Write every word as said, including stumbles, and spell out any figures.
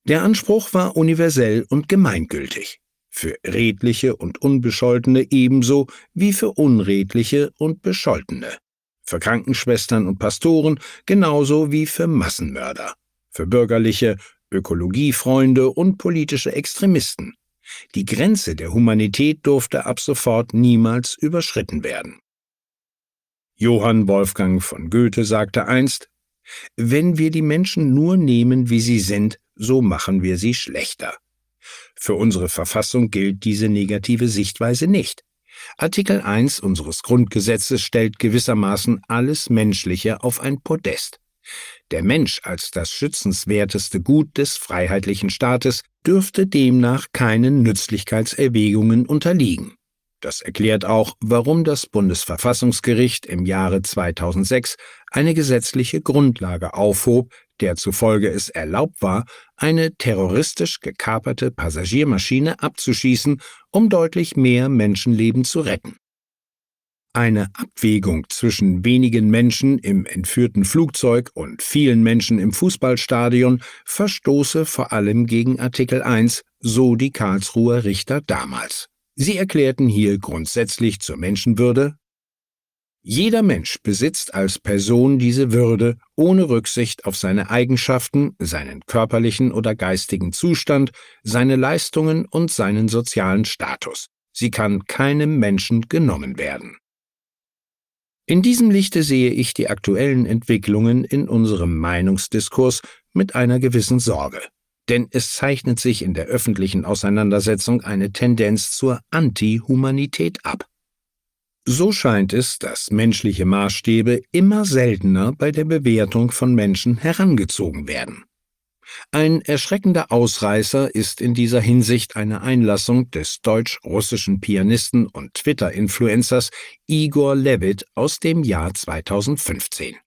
Der Anspruch war universell und gemeingültig, für Redliche und Unbescholtene ebenso wie für Unredliche und Bescholtene, für Krankenschwestern und Pastoren genauso wie für Massenmörder, für Bürgerliche, Ökologiefreunde und politische Extremisten. Die Grenze der Humanität durfte ab sofort niemals überschritten werden. Johann Wolfgang von Goethe sagte einst: »Wenn wir die Menschen nur nehmen, wie sie sind, so machen wir sie schlechter.« Für unsere Verfassung gilt diese negative Sichtweise nicht. Artikel eins unseres Grundgesetzes stellt gewissermaßen alles Menschliche auf ein Podest. Der Mensch als das schützenswerteste Gut des freiheitlichen Staates dürfte demnach keinen Nützlichkeitserwägungen unterliegen. Das erklärt auch, warum das Bundesverfassungsgericht im Jahre zweitausendsechs eine gesetzliche Grundlage aufhob, der zufolge es erlaubt war, eine terroristisch gekaperte Passagiermaschine abzuschießen, um deutlich mehr Menschenleben zu retten. Eine Abwägung zwischen wenigen Menschen im entführten Flugzeug und vielen Menschen im Fußballstadion verstoße vor allem gegen Artikel eins, so die Karlsruher Richter damals. Sie erklärten hier grundsätzlich zur Menschenwürde: Jeder Mensch besitzt als Person diese Würde, ohne Rücksicht auf seine Eigenschaften, seinen körperlichen oder geistigen Zustand, seine Leistungen und seinen sozialen Status. Sie kann keinem Menschen genommen werden. In diesem Lichte sehe ich die aktuellen Entwicklungen in unserem Meinungsdiskurs mit einer gewissen Sorge. Denn es zeichnet sich in der öffentlichen Auseinandersetzung eine Tendenz zur Anti-Humanität ab. So scheint es, dass menschliche Maßstäbe immer seltener bei der Bewertung von Menschen herangezogen werden. Ein erschreckender Ausreißer ist in dieser Hinsicht eine Einlassung des deutsch-russischen Pianisten und Twitter-Influencers Igor Levit aus dem Jahr zweitausendfünfzehn.